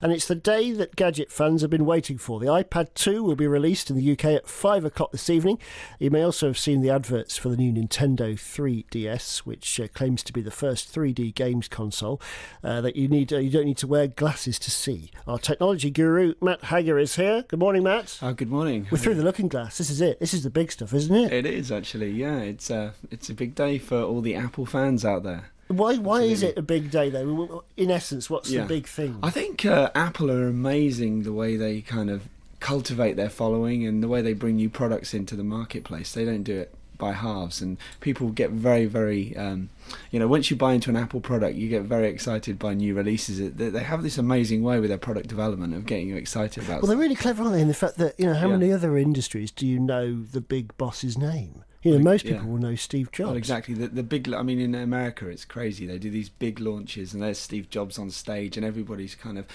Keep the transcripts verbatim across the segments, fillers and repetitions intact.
And it's the day that gadget fans have been waiting for. The iPad two will be released in the U K at five o'clock this evening. You may also have seen the adverts for the new Nintendo three D S, which uh, claims to be the first three D games console uh, that you need. Uh, you don't need to wear glasses to see. Our technology guru, Matt Hagger, is here. Good morning, Matt. Oh, good morning. We're through the looking glass. This is it. This is the big stuff, isn't it? It is, actually, yeah. It's, uh, it's a big day for all the Apple fans out there. Why Why is it a big day, though? In essence, what's yeah. the big thing? I think uh, Apple are amazing the way they kind of cultivate their following and the way they bring new products into the marketplace. They don't do it by halves, and people get very, very, um, you know, once you buy into an Apple product, you get very excited by new releases. They have this amazing way with their product development of getting you excited about Well, they're really clever, aren't they, in the fact that, you know, how yeah. many other industries do you know the big boss's name? You know, most people yeah. will know Steve Jobs. Well, exactly. The, the big, I mean, in America, it's crazy. They do these big launches, and there's Steve Jobs on stage, and everybody's kind of,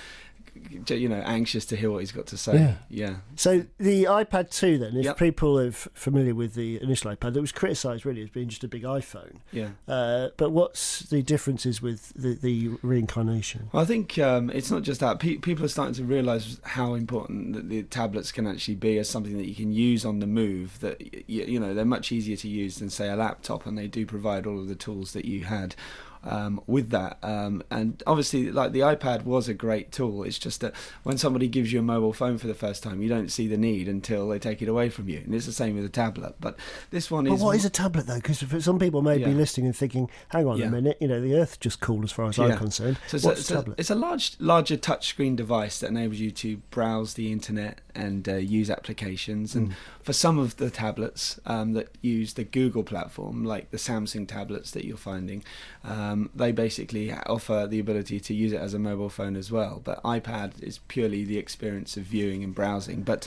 you know, anxious to hear what he's got to say. Yeah. yeah. So the iPad two, then, if Yep. people are familiar with the initial iPad, it was criticised really as being just a big iPhone. Yeah. Uh, but what's the differences with the, the reincarnation? Well, I think um, it's not just that. Pe- people are starting to realise how important that the tablets can actually be as something that you can use on the move. That y- you know, they're much easier to use than, say, a laptop, and they do provide all of the tools that you had. Um, with that, um, and obviously, like, the iPad was a great tool. It's just that when somebody gives you a mobile phone for the first time, you don't see the need until they take it away from you, and it's the same with a tablet. But this one But is. what is a tablet, though? Because some people may Yeah. be listening and thinking, "Hang on Yeah. a minute, you know, the Earth's just cool as far as Yeah. I'm concerned." So it's, What's a, it's, a a, tablet? it's a large, larger touchscreen device that enables you to browse the internet and uh, use applications. And Mm. for some of the tablets um, that use the Google platform, like the Samsung tablets that you're finding, um, they basically offer the ability to use it as a mobile phone as well. But iPad is purely the experience of viewing and browsing. But